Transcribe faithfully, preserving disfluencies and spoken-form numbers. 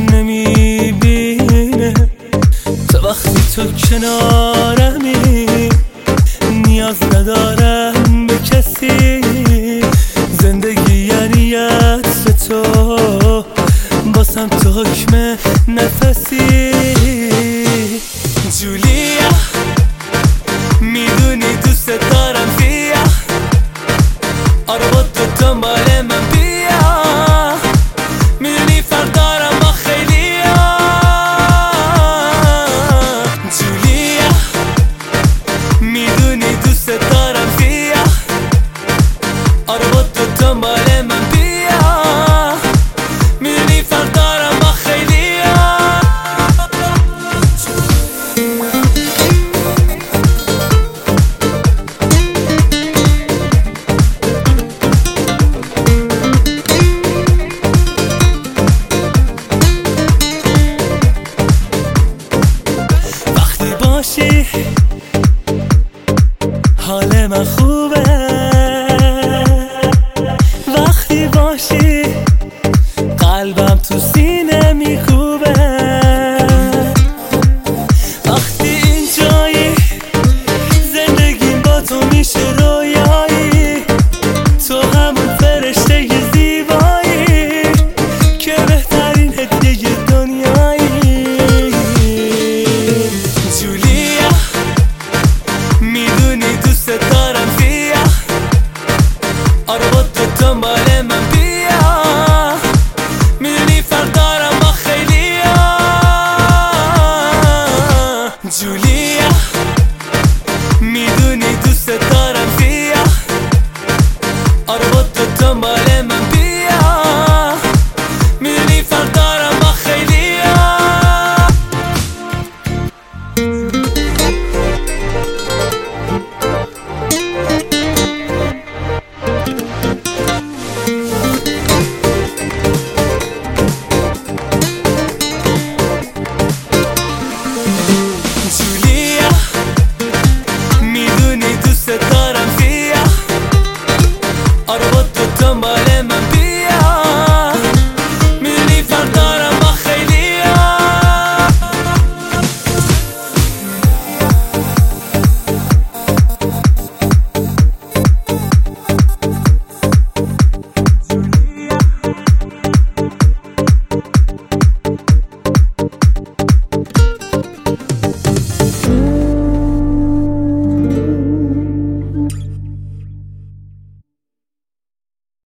نمیبینه تا وقتی تو کنارمی. نیاز ندارم به کسی، زندگی یعنی عطر تو، باسم تو حکم نفسی. جولیا میدونی دوست دارم زیا، آره با تو دنبال من بیا، میدونی فرق دارم با خیلیا. جولیا میدونی دوست دارم زیا، آره با تو دنبال من بیا، میدونی فرق دارم با خیلیا. وقتی باشی حال من خوبه، وقتی باشی قلبم تو سینه میکوبه. وقتی اینجایی زندگیم با تو میشه رویایی، تو همون فرشته زیبایی که بهترین هدیه دنیا.